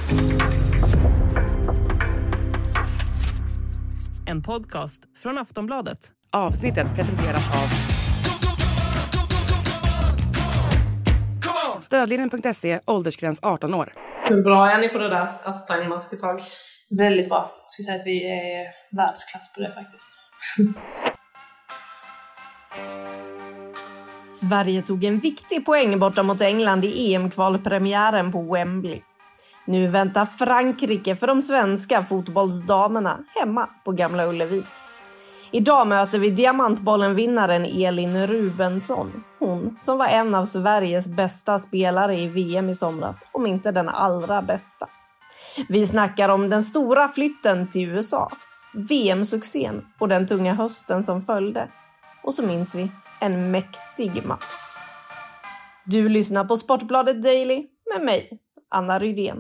En podcast från Aftonbladet. Avsnittet presenteras av Stödlinjen.se, åldersgräns 18 år. Hur bra är ni på det där, att ta en match i tag? Väldigt bra. Jag skulle säga att vi är världsklass på det faktiskt. Sverige tog en viktig poäng borta mot England i EM-kvalpremiären på Wembley. Nu väntar Frankrike för de svenska fotbollsdamerna hemma på Gamla Ullevi. Idag möter vi diamantbollen-vinnaren Elin Rubensson. Hon som var en av Sveriges bästa spelare i VM i somras, om inte den allra bästa. Vi snackar om den stora flytten till USA, VM-succén och den tunga hösten som följde. Och så minns vi en mäktig match. Du lyssnar på Sportbladet Daily med mig, Anna Rydén.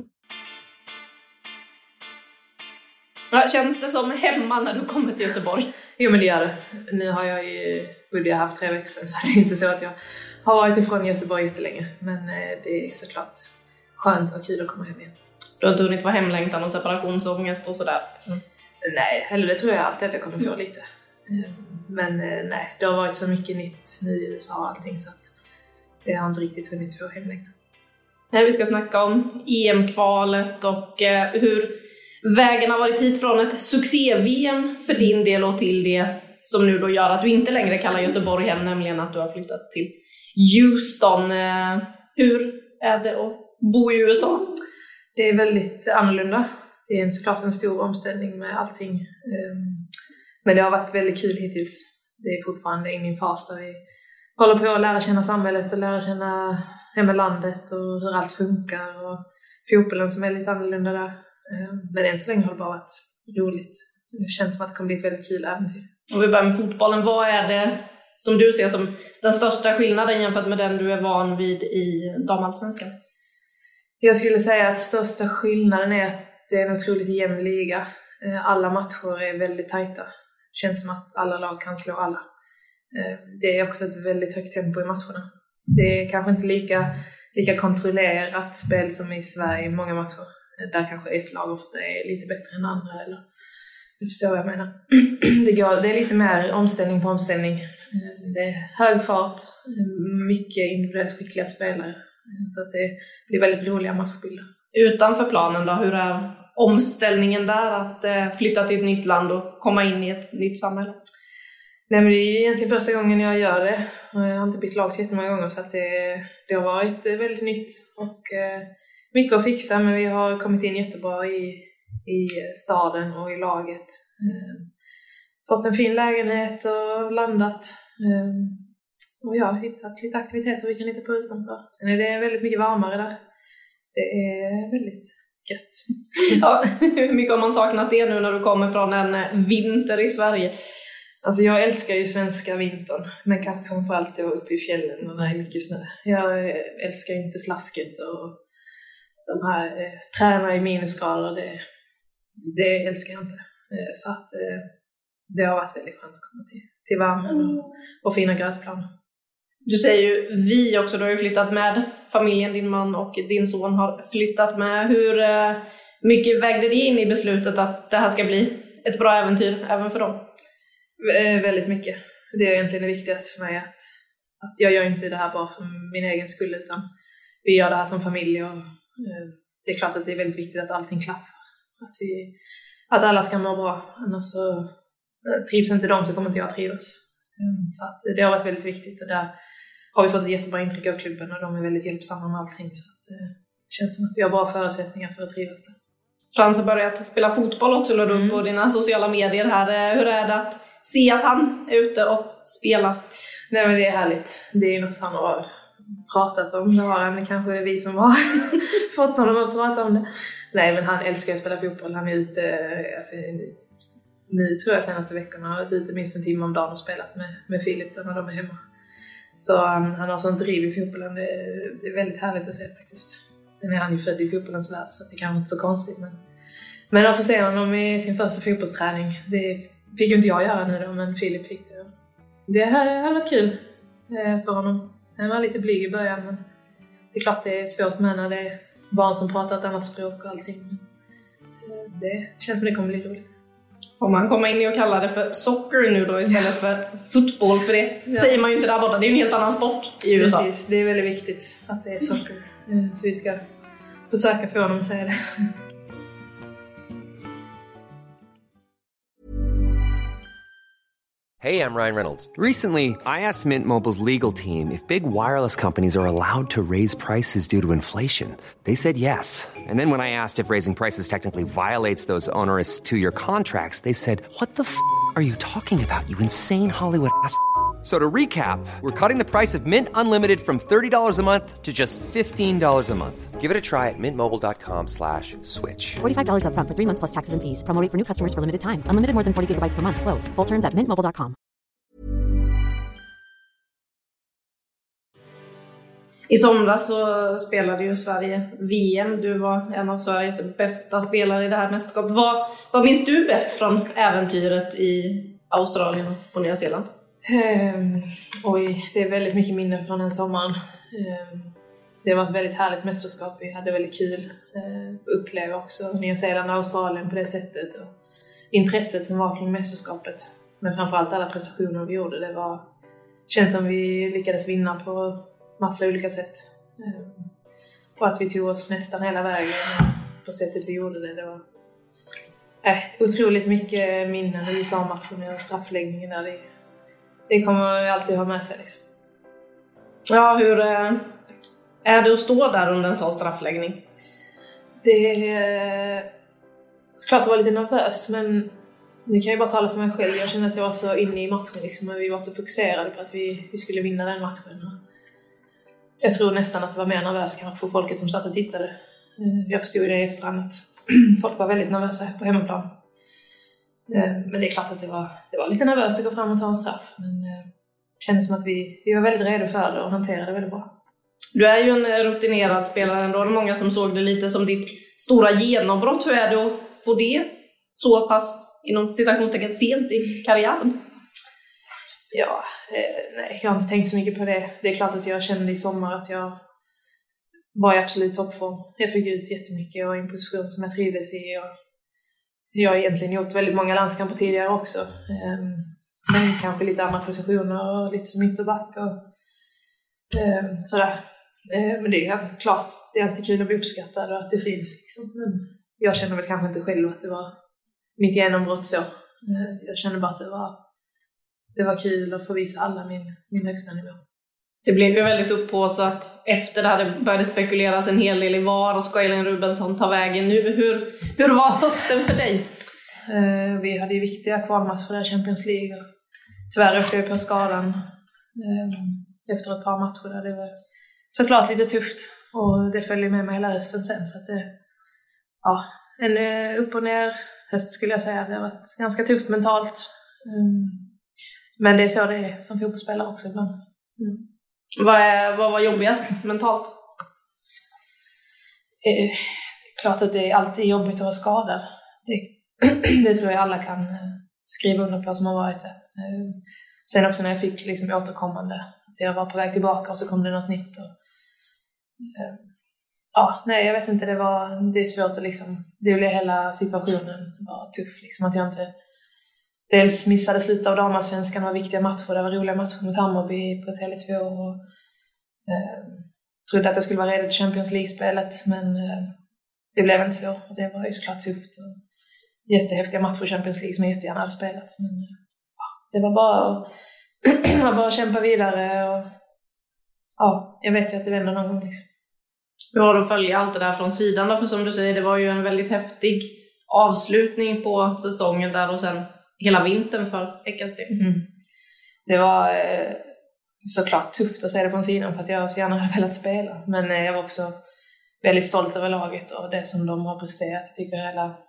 Känns det som hemma när du kommer till Göteborg? Jo, men det gör det. Nu har jag ju haft 3 veckor sedan, så det är inte så att jag har varit ifrån Göteborg jättelänge. Men det är såklart skönt och kul att komma hem igen. Du har inte hunnit få hemlängtan och separationsångest och sådär? Nej, eller det tror jag alltid att jag kommer få lite. Men nej, det har varit så mycket nytt nu i USA och allting, så att jag har inte riktigt hunnit få hemlängtan. Vi ska snacka om EM-kvalet och hur vägen har varit hit från ett succé-VM för din del och till det som nu då gör att du inte längre kallar Göteborg hem, nämligen att du har flyttat till Houston. Hur är det att bo i USA? Det är väldigt annorlunda. Det är såklart en stor omställning med allting. Men det har varit väldigt kul hittills. Det är fortfarande i min fas där vi håller på att lära känna samhället och lära känna hemlandet och hur allt funkar. Och fotbollen som är lite annorlunda där. Men än så länge har det bara varit roligt. Det känns som att det kommer bli ett väldigt kul äventyr. Och vi börjar med fotbollen. Vad är det som du ser som den största skillnaden jämfört med den du är van vid i damallsvenskan? Jag skulle säga att största skillnaden är att det är en otroligt jämn liga. Alla matcher är väldigt tajta. Det känns som att alla lag kan slå alla. Det är också ett väldigt högt tempo i matcherna. Det är kanske inte lika kontrollerat spel som i Sverige i många matcher. Där kanske ett lag ofta är lite bättre än andra. Eller, du förstår vad jag menar. Det är lite mer omställning på omställning. Det är hög fart, mycket individuellt skickliga spelare. Så att det blir väldigt roliga matchbilder. Utanför planen då, hur är omställningen där att flytta till ett nytt land och komma in i ett nytt samhälle? Nej, men det är egentligen första gången jag gör det. Jag har inte bytt lag så jättemånga gånger, så att det har varit väldigt nytt och mycket att fixa, men vi har kommit in jättebra i staden och i laget. Fått en fin lägenhet och landat. Och jag har hittat lite aktiviteter vi kan hitta på utanför. Sen är det väldigt mycket varmare där. Det är väldigt gött. Ja, hur mycket har man saknat det nu när du kommer från en vinter i Sverige? Alltså jag älskar ju svenska vintern, men kanske framförallt uppe i fjällen och när det är mycket snö. Jag älskar inte slasket och de här träna i minusgrader, det älskar jag inte. Så att det har varit väldigt skönt att komma till värmen och fina gräsplaner. Du säger ju vi också, du har ju flyttat med familjen, din man och din son har flyttat med. Hur mycket vägde det in i beslutet att det här ska bli ett bra äventyr även för dem? Väldigt mycket. Det är egentligen det viktigaste för mig, att jag gör inte det här bara för min egen skull, utan vi gör det här som familj, och det är klart att det är väldigt viktigt att allting klaffar. Att alla ska må bra, annars så trivs inte de så kommer inte jag trivas. Så att det har varit väldigt viktigt, och där har vi fått ett jättebra intryck av klubben och de är väldigt hjälpsamma med allting, så att det känns som att vi har bra förutsättningar för att trivas där. Frans har börjat spela fotboll också, lade upp på dina sociala medier här. Hur är det att se att han är ute och spelar? Nej, men det är härligt. Det är något han har pratat om. Det har kanske vi som har fått honom att prata om det. Nej, men han älskar att spela fotboll. Han är ute, alltså, nu tror jag senaste veckorna har varit ute minst en timme om dagen och spelat med Filip när de är hemma. Så han har sånt driv i fotbollen. Det är väldigt härligt att se faktiskt. Sen är han ju född i fotbollens värld, så det kanske inte är så konstigt. Men att få se honom i sin första fotbollsträning, det fick ju inte jag göra nu då, men Filip fick det. Det hade varit kul för honom. Sen var han lite blyg i början, men det är klart det är svårt med när det barn som pratar ett annat språk och allting. Det känns som det kommer bli roligt. Om man kommer in och kallar det för soccer nu då istället för fotboll, för det säger man ju inte där borta. Det är ju en helt annan sport i USA. Precis, det är väldigt viktigt att det är soccer. Så vi ska försöka få dem att säga det. Hey, I'm Ryan Reynolds. Recently, I asked Mint Mobile's legal team if big wireless companies are allowed to raise prices due to inflation. They said yes. And then when I asked if raising prices technically violates those onerous 2-year contracts, they said, "What the f*** are you talking about, you insane Hollywood ass?" So to recap, we're cutting the price of Mint Unlimited from $30 a month to just $15 a month. Give it a try at mintmobile.com/switch. $45 up front for 3 months plus taxes and fees. Promo rate for new customers for limited time. Unlimited more than 40 gigabytes per month. Slows full terms at mintmobile.com. I somras så spelade ju Sverige VM. Du var en av Sveriges bästa spelare i det här mästerskapet. Vad minns du bäst från äventyret i Australien och på Nya Zeeland? Det är väldigt mycket minnen från den sommaren. Det var ett väldigt härligt mästerskap. Vi hade väldigt kul att uppleva också Nya Zeeland och Australien på det sättet. Och intresset som var kring mästerskapet. Men framförallt alla prestationer vi gjorde. Det känns som vi lyckades vinna på massa olika sätt. Och att vi tog oss nästan hela vägen på sättet vi gjorde det. Det var otroligt mycket minnen. USA-matchen och straffläggningen där. Det kommer jag alltid ha med sig liksom. Ja, hur är det att stå där under en sån straffläggning? Det är klart att vara lite nervöst, men det kan jag bara tala för mig själv. Jag kände att jag var så inne i matchen liksom, och vi var så fokuserade på att vi skulle vinna den matchen. Jag tror nästan att det var mer nervöst kanske för folket som satt och tittade. Jag förstod det i efterhand att folk var väldigt nervösa på hemmaplan. Men det är klart att det var lite nervöst att gå fram och ta en straff. Men det kändes som att vi var väldigt redo för det och hanterade det väldigt bra. Du är ju en rutinerad spelare ändå. Det är många som såg det lite som ditt stora genombrott. Hur är det att få det så pass inom citationstecken sent i karriären? Ja, nej, jag har inte tänkt så mycket på det. Det är klart att jag kände i sommar att jag var i absolut toppform. Jag fick ut jättemycket och en position som jag trivdes i. Och jag har egentligen gjort väldigt många landskamper tidigare också. Men kanske lite andra positioner och lite som ytterback och sådär. Men det är klart, det är alltid kul att bli uppskattad och att det syns. Liksom. Men jag känner väl kanske inte själv att det var mitt genombrott så. Jag känner bara att det var kul att få visa alla min högsta nivå. Det blev ju väldigt upphaussat efter det här. Det började spekuleras en hel del i var och ska Elin Rubensson ta vägen nu. Hur var hösten för dig? Vi hade ju viktiga kvalmatcher för Champions League. Och tyvärr åkte jag på skadan efter ett par matcher där. Det var såklart lite tufft. Och det följde med mig hela hösten sen. Så att en upp och ner höst skulle jag säga. Det har varit ganska tufft mentalt. Men det är så det är som fotbollsspelare också ibland. Vad var jobbigast mentalt? Klart att det är alltid jobbigt att vara skadad. Det tror jag alla kan skriva under på som har varit det. Sen också när jag fick liksom återkommande. Att jag var på väg tillbaka och så kom det något nytt. Jag vet inte. Det är svårt att liksom... Det blev hela situationen var tuff. Liksom, att jag inte... Dels missade slutet av damallsvenskan och viktiga matcher. Det var roliga matcher mot Hammarby på Tele2 och trodde att jag skulle vara redo till Champions League-spelet, men det blev inte så. Det var ju såklart tufft och jättehäftiga matcher i Champions League som jag jättegärna hade spelat. Men det var bara att kämpa vidare och jag vet ju att det vänder någon gång liksom. Hur har du att följa allt det där från sidan då? För som du säger, det var ju en väldigt häftig avslutning på säsongen där och sen hela vintern för Häckens del. Det var såklart tufft att se det från sidan för att jag så gärna hade velat spela. Men jag var också väldigt stolt över laget och det som de har presterat. Jag tycker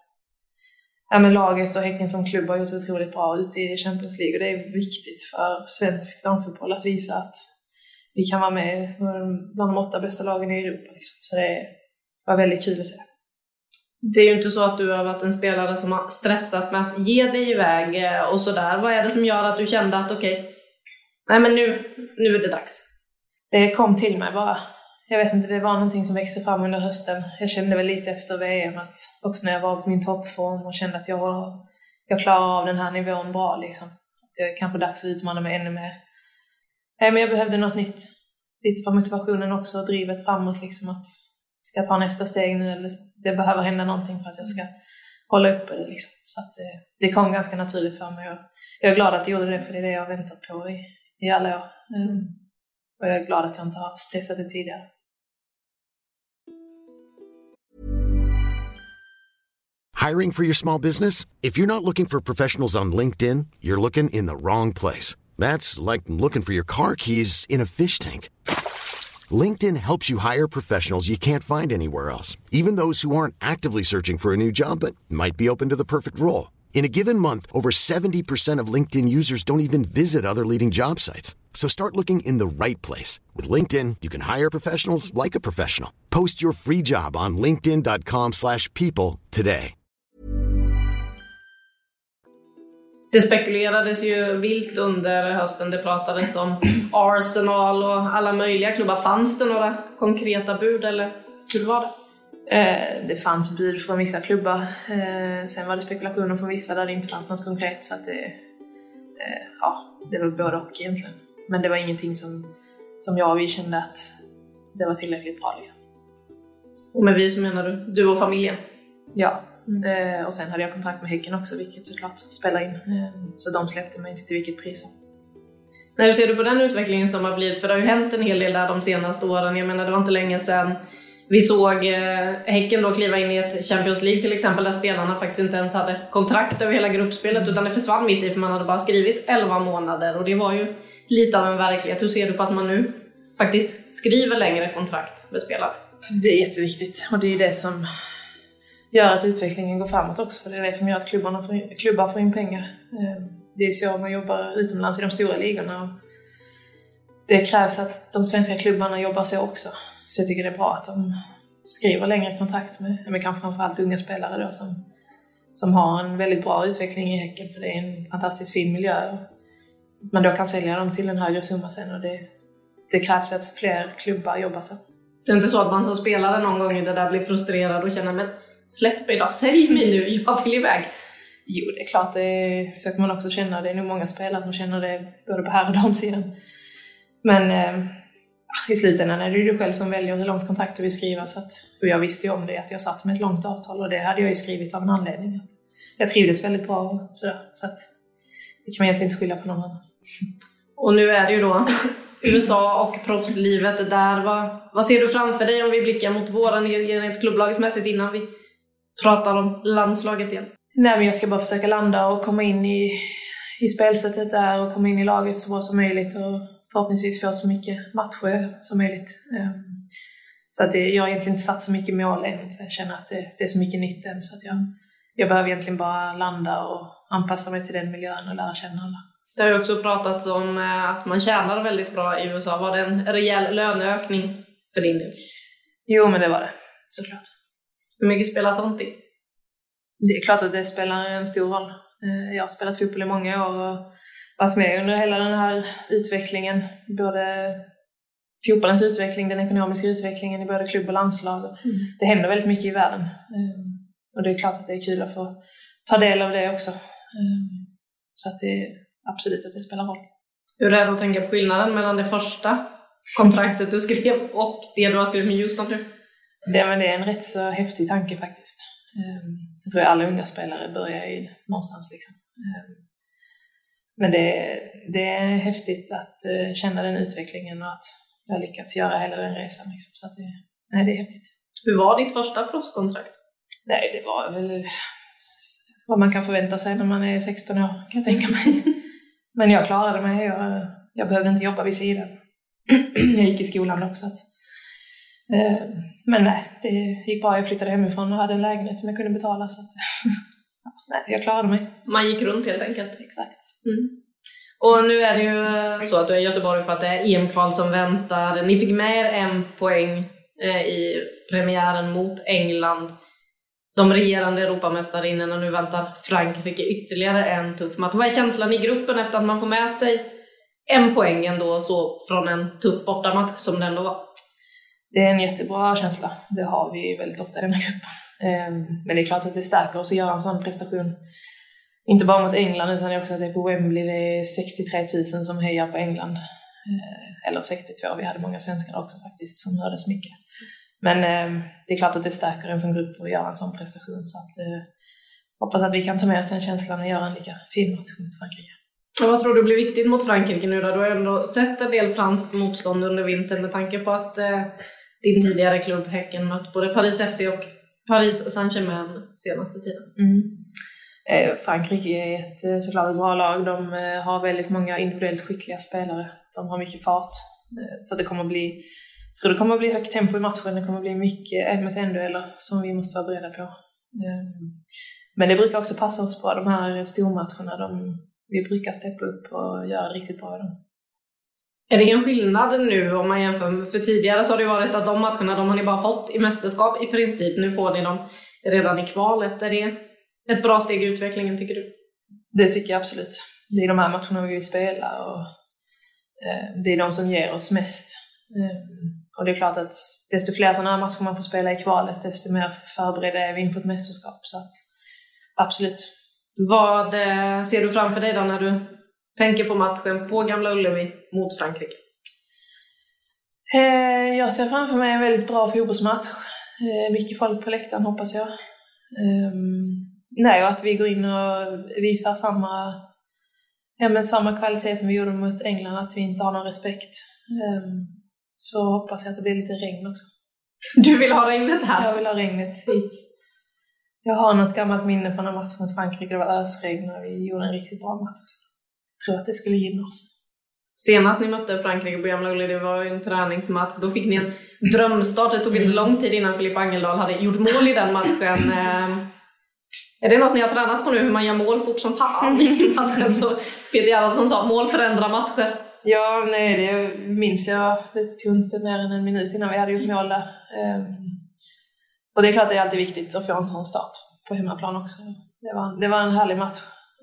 laget och Häcken som klubb har gjort otroligt bra ute i Champions League. Och det är viktigt för svensk damfotboll att visa att vi kan vara med bland de 8 bästa lagen i Europa. Liksom. Så det var väldigt kul att se. Det är ju inte så att du har varit en spelare som har stressat med att ge dig iväg och sådär. Vad är det som gör att du kände att okej, nej men nu är det dags? Det kom till mig bara. Jag vet inte, det var någonting som växte fram under hösten. Jag kände väl lite efter VM att också när jag var på min toppform och kände att jag klarar av den här nivån bra liksom. Att det är kanske dags att utmana mig ännu mer. Nej, men jag behövde något nytt. Lite för motivationen också, drivet framåt liksom, att ska jag ta nästa steg nu eller det behöver hända någonting för att jag ska hålla uppe det liksom. Så att det kom ganska naturligt för mig. Jag är glad att jag gjorde det, för det är det jag har väntat på i alla år. Och jag är glad att jag inte har stressat det tidigare. Hiring for your small business? If you're not looking for professionals on LinkedIn, you're looking in the wrong place. That's like looking for your car keys in a fish tank. LinkedIn helps you hire professionals you can't find anywhere else, even those who aren't actively searching for a new job but might be open to the perfect role. In a given month, over 70% of LinkedIn users don't even visit other leading job sites. So start looking in the right place. With LinkedIn, you can hire professionals like a professional. Post your free job on linkedin.com/people today. Det spekulerades ju vilt under hösten. Det pratades om Arsenal och alla möjliga klubbar. Fanns det några konkreta bud eller hur var det? Det fanns bud från vissa klubbar. Sen var det spekulationer från vissa där det inte fanns något konkret. Så att det var både och egentligen. Men det var ingenting som jag och vi kände att det var tillräckligt bra liksom. Och med vi så menar du och familjen? Ja. Och sen hade jag kontrakt med Häcken också, vilket såklart spelar in. Så de släppte mig inte till vilket pris. Hur ser du på den utvecklingen som har blivit? För det har ju hänt en hel del där de senaste åren. Jag menar, det var inte länge sedan vi såg Häcken då kliva in i ett Champions League till exempel, där spelarna faktiskt inte ens hade kontrakt över hela gruppspelet, utan det försvann mitt i, för man hade bara skrivit 11 månader. Och det var ju lite av en verklighet. Hur ser du på att man nu faktiskt skriver längre kontrakt med spelare? Det är jätteviktigt, och det är det som gör att utvecklingen går framåt också, för det är det som gör att klubbar får in pengar. Det är så man jobbar utomlands i de stora ligorna, och det krävs att de svenska klubbarna jobbar så också. Så jag tycker det är bra att de skriver längre kontrakt med kanske framförallt unga spelare då, som har en väldigt bra utveckling i Häcken, för det är en fantastiskt fin miljö. Man då kan sälja dem till en högre summa sen, och det krävs att fler klubbar jobbar så. Det är inte så att man som spelare någon gång i det där blir frustrerad och känner, men släpp mig då, sälj mig nu, jag vill iväg. Jo, det är klart, så kan man också känna. Det är nog många spelare som känner det både på här och damsidan. Men i slutändan är det ju du själv som väljer hur långt kontrakt du vill skriva. Och jag visste ju om det, att jag satt med ett långt avtal, och det hade jag ju skrivit av en anledning. Att jag trivdes väldigt bra och sådär, så att det kan man egentligen inte skylla på någon annan. Och nu är det ju då USA och proffslivet där. Vad ser du framför dig om vi blickar mot våren rent klubblagsmässigt innan vi pratar om landslaget igen? Nej, men jag ska bara försöka landa och komma in i spelsättet där, och komma in i laget så bra som möjligt, och förhoppningsvis få så mycket matcher som möjligt. Så att jag har egentligen inte satt så mycket mål än, för jag känner att det är så mycket nytt än, så att jag behöver egentligen bara landa och anpassa mig till den miljön och lära känna alla. Det har ju också pratats om att man tjänar väldigt bra i USA. Var det en rejäl löneökning för din del? Jo, men det var det, såklart. Hur mycket spelar sånt i? Det är klart att det spelar en stor roll. Jag har spelat fotboll i många år och varit med under hela den här utvecklingen. Både fotbollens utveckling, den ekonomiska utvecklingen i både klubb och landslag. Det händer väldigt mycket i världen. Och det är klart att det är kul att få ta del av det också. Så att det är absolut att det spelar roll. Hur är det att tänka på skillnaden mellan det första kontraktet du skrev och det du har skrivit med Houston nu? Det är en rätt så häftig tanke faktiskt. Så tror jag alla unga spelare börjar i någonstans liksom. Men det är häftigt att känna den utvecklingen, och att jag har lyckats göra hela den resan liksom. Så att det är häftigt. Hur var ditt första proffskontrakt? Nej, det var väl vad man kan förvänta sig när man är 16 år, kan jag tänka mig. Men jag klarade mig. Jag behövde inte jobba vid sidan. Jag gick i skolan också. Men nej, det gick bra. Jag flyttade hemifrån och hade en lägenhet som jag kunde betala. Så att, nej, jag klarade mig. Man gick runt helt enkelt. Exakt. Och nu är det ju så att du är i Göteborg för att det är EM-kval som väntar. Ni fick med er 1 poäng i premiären mot England. De regerande Europamästarinnorna, nu väntar Frankrike ytterligare en tuff match. Vad är känslan i gruppen efter att man får med sig 1 poäng ändå, så från en tuff bortamatch som den ändå var? det är en jättebra känsla. Det har vi väldigt ofta i den här gruppen. Men det är klart att det stärker oss att göra en sån prestation. Inte bara mot England utan också att det är på Wembley. Det är 63 000 som hejar på England. Eller 62, vi hade många svenskar också faktiskt som hördes mycket. Men det är klart att det stärker en som grupp att göra en sån prestation. Så att, hoppas att vi kan ta med oss den känslan och göra en lika fin match mot Frankrike. Och vad tror du blir viktigt mot Frankrike nu då? Du har ändå sett en del franskt motstånd under vintern med tanke på att din tidigare klubb Häcken mött både Paris FC och Paris Saint-Germain senaste tiden. Frankrike är såklart ett bra lag. De har väldigt många individuellt skickliga spelare. De har mycket fart. Så det kommer bli, jag tror det kommer bli högt tempo i matchen. Det kommer bli mycket 1-mot-1-dueller som vi måste vara beredda på. Men det brukar också passa oss bra, de här stormatcherna. Vi brukar steppa upp och göra riktigt bra i dem. Är det en skillnad nu om man jämför? För tidigare så har det varit att de matcherna de har ni bara fått i mästerskap i princip. Nu får ni dem redan i kvalet. Är det ett bra steg i utvecklingen tycker du? Det tycker jag absolut. Det är de här matcherna vi vill spela och det är de som ger oss mest. Och det är klart att desto fler sådana här matcher man får spela i kvalet desto mer förberedda är vi inför ett mästerskap. Så att, absolut. Vad ser du framför dig då när du tänker på matchen på Gamla Ullevi mot Frankrike? Jag ser framför mig en väldigt bra fotbollsmatch. Mycket folk på läktaren hoppas jag. Och att vi går in och visar samma kvalitet som vi gjorde mot England. Att vi inte har någon respekt. Så hoppas jag att det blir lite regn också. Du vill ha regnet här? Jag vill ha regnet hit. Jag har något gammalt minne från en match mot Frankrike. Det var ösregn och vi gjorde en riktigt bra match. Jag tror att det skulle gynna oss. Senast ni mötte Frankrike på Gamla Ullevi, det var ju en träningsmatch. Då fick ni en drömstart. Det tog inte lång tid innan Filip Angeldal hade gjort mål i den matchen. Är det något ni har tränat på nu? Hur man gör mål fort som fan i matchen? Så Peter Gerhardsson sa, mål förändrar matcher. Ja, nej, det minns jag. Det tog inte mer än en minut innan vi hade gjort mål där. Och det är klart att det är alltid viktigt att få en sån start på hemmaplan också. Det var en härlig match.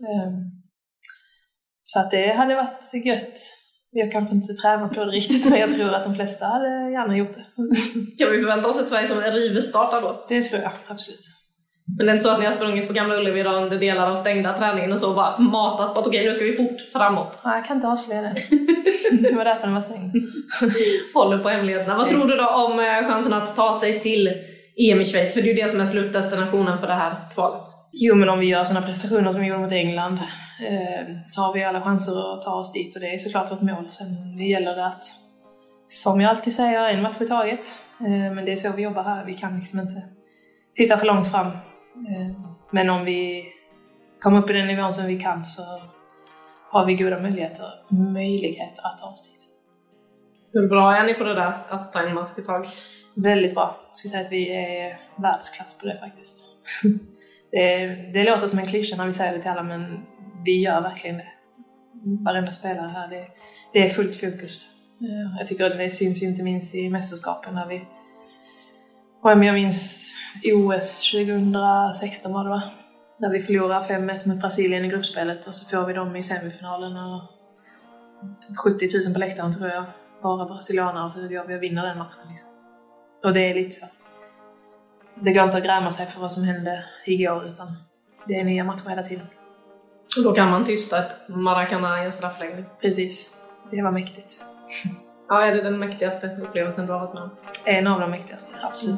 Så att det hade varit gött. Vi har kanske inte tränat på det riktigt, men jag tror att de flesta hade gärna gjort det. Kan vi förvänta oss ett Sverige som en rivestartar då? Det tror jag, absolut. Men det är inte så att ni har sprungit på Gamla Ullevi under delar av stängda träningen och så bara matat på att okej, nu ska vi fort framåt. Ja, jag kan inte avslöja det. Det var därför den var stängd. Håller på hemligheterna. Vad tror du då om chansen att ta sig till EM i Schweiz? För det är ju det som är slutdestinationen för det här kvalet. Jo, men om vi gör sådana prestationer som vi gjorde mot England så har vi alla chanser att ta oss dit. Och det är såklart vårt mål. Sen gäller det att, som jag alltid säger, en match i taget. Men det är så vi jobbar här. Vi kan liksom inte titta för långt fram. Men om vi kommer upp i den nivån som vi kan så har vi goda möjligheter att ta oss dit. Hur bra är ni på det där, att ta en match i taget? Väldigt bra. Jag skulle säga att vi är världsklass på det faktiskt. Det låter som en klyscha när vi säger det till alla, men vi gör verkligen det. Varenda spelare här, det är fullt fokus. Jag tycker att det syns ju inte minst i mästerskapen när vi... Och jag minns OS 2016 var det, va? När vi förlorar 5-1 mot Brasilien i gruppspelet och så får vi dem i semifinalen och 70 000 på läktaren tror jag. Bara brasilianer och så går vi och vinner den matchen. Liksom. Och det är lite så. Det går inte att gräma sig för vad som hände igår utan det är nya matcher hela tiden. Och då kan man tysta ett Maracana i en straffläggning. Precis, det var mäktigt. Ja, är det den mäktigaste upplevelsen du har varit med? En av de mäktigaste, absolut.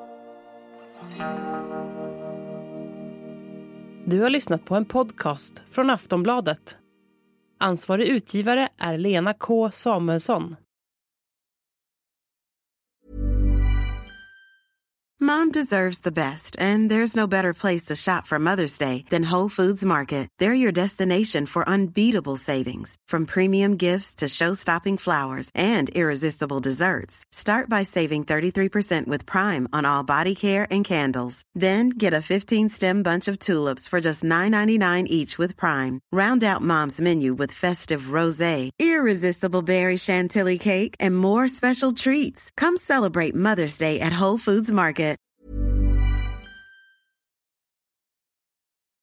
Du har lyssnat på en podcast från Aftonbladet. Ansvarig utgivare är Lena K. Samuelsson. Mom deserves the best, and there's no better place to shop for Mother's Day than Whole Foods Market. They're your destination for unbeatable savings, from premium gifts to show-stopping flowers and irresistible desserts. Start by saving 33% with Prime on all body care and candles. Then get a 15-stem bunch of tulips for just $9.99 each with Prime. Round out Mom's menu with festive rosé, irresistible berry chantilly cake, and more special treats. Come celebrate Mother's Day at Whole Foods Market.